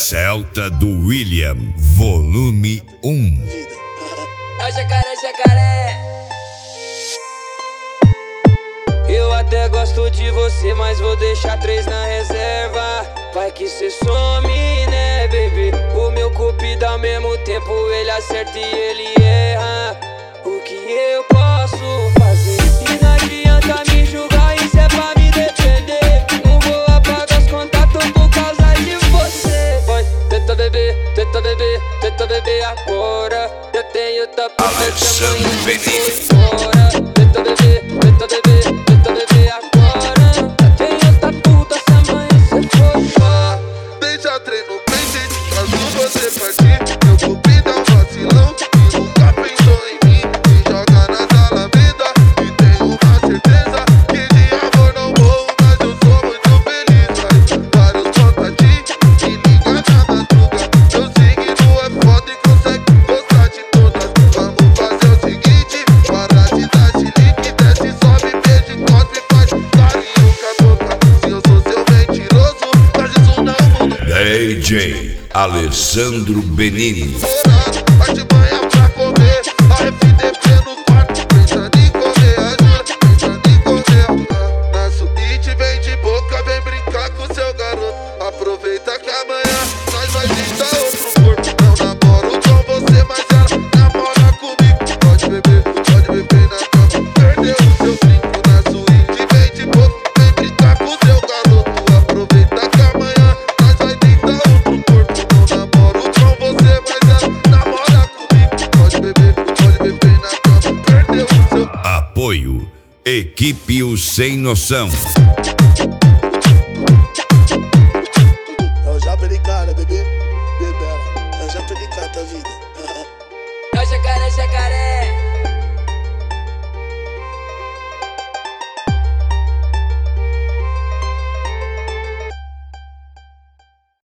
Celta do William, volume 1. É o jacaré, jacaré. Eu até gosto de você, mas vou deixar 3 na reserva. Vai que cê some, né, baby? O meu cupido ao mesmo tempo ele acerta e ele erra. O que eu posso fazer? E não adianta me julgar, isso é pra me defender. Não vou apagar os contatos por causa de você. Vai, tenta beber, tenta beber, tenta beber agora. Eu tenho tapa Alessandro Benini. Tenta beber, tenta beber, tenta beber agora. Eu tenho tatu dessa manhã, cê for. Deixa treino bem, caso você partir. Meu cupido é um vacilão e nunca pensou em mim. Me joga na sala vida e tenho uma certeza que de amor não morro, mas eu sou muito feliz. Faz vários contatinhos e liga na madruga. Meu signo é foda e consegue gostar de todas. Vamos fazer o seguinte, para de dar chilique, desce, sobe, beija, cospe, faz carinho com a boca. Se eu sou seu mentiroso, faz isso não muda. DJ Alessandro Benini. Vai de manhã pra comer, a FDP no quarto, pensando em correr, ajuda, pensando em correr. Na suíte vem de boca, vem brincar com seu garoto. Aproveita que amanhã nós vai visitar outro corpo. Não namoro com você, mas ela namora comigo. Pode beber na cama, perdeu o seu brinco. Na suíte vem de boca, vem brincar com seu garoto. Aproveita que amanhã nós vai visitar outro corpo. Não namoro com você, mas ela namora comigo. Pode beber na cama, perdeu o seu. Apoio Equipe O Sem Noção.